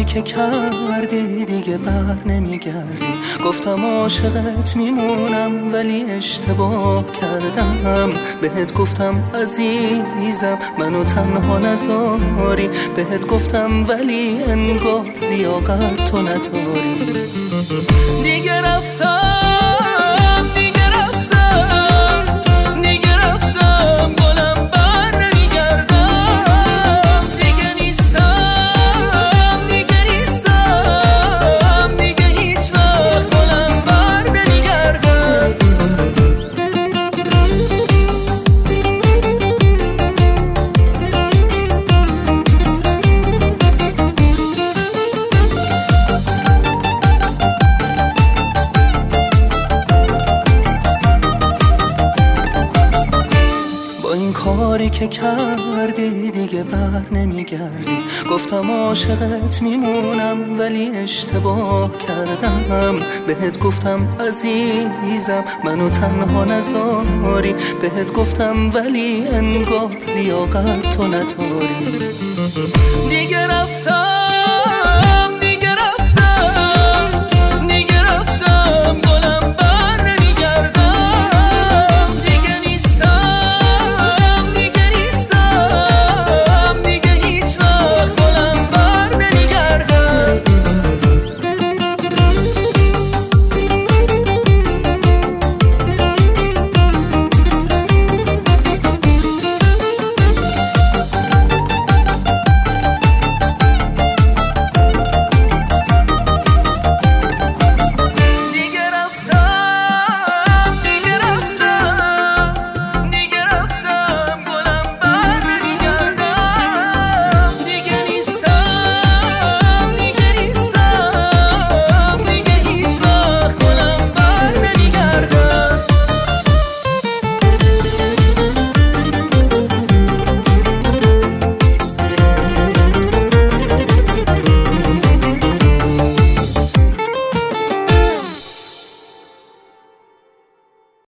کاری که کردی دیگه بر نمیگردی. گفتم عاشقت میمونم ولی اشتباه کردم. بهت گفتم عزیزم منو تنها نذاری. بهت گفتم ولی انگار لیاقت تو نداری. دیگه رفتم گلم بر نمیگردم. دیگه نیستم دیگه هیچ وقت گلم بر نمیگردم. این کاری که کردی دیگه بر نمیگردی. گفتم عاشقت میمونم ولی اشتباه کردم. بهت گفتم عزیزم منو تنها نذاری. بهت گفتم ولی انگار لیاقت تو نداری. دیگه رفتم